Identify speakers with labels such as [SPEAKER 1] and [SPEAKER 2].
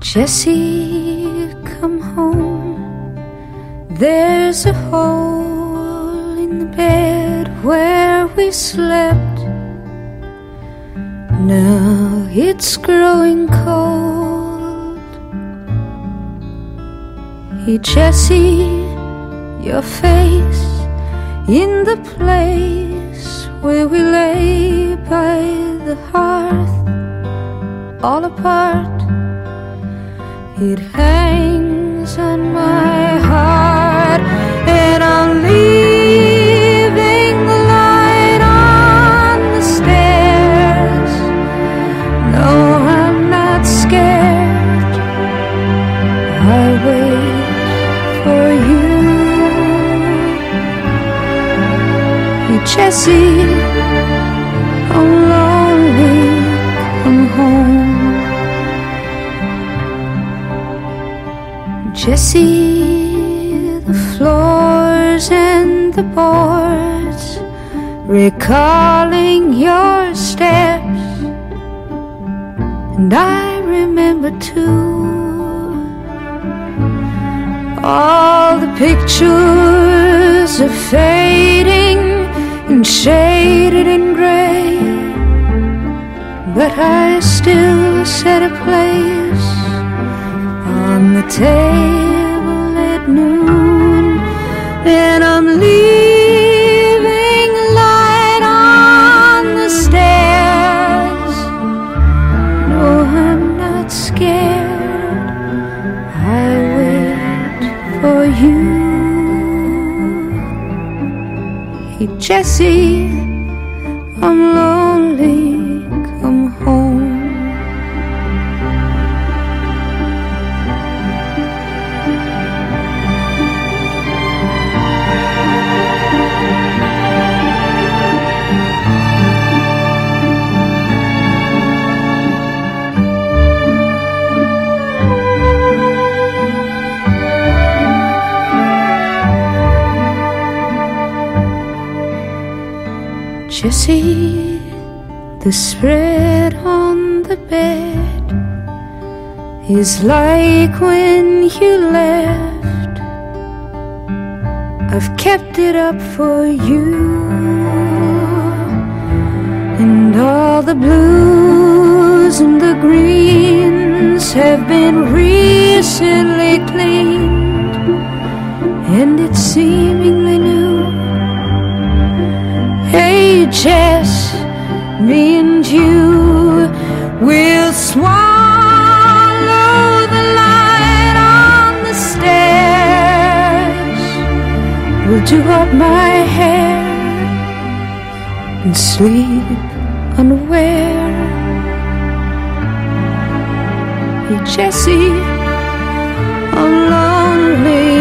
[SPEAKER 1] Jessie, come home. There's a hole in the bed where we slept. Now it's growing cold. Hey Jessie, your face in the place where we lay by the hearth, all apart. It hangs on my heart, and I'm leaving the light on the stairs. No, I'm not scared. I wait for you. Hey Jessie, I'm lonely, come home. Jessie, the floors and the boards, recalling your steps. And I remember too all the pictures are fading and shaded in gray, but I still set a place on the table at noon, and I'm leaving a light on the stairs. No, I'm not scared. I wait for you. Hey Jessie, I'm lonely, come home. Jessie, the spread on the bed is like when you left. I've kept it up for you, and all the blues and the greens have been recently cleaned, and it's seemingly new. Hey Jess, me and you will swallow the light on the stairs. We'll do up my hair and sleep unaware. Hey Jessie, I'm lonely,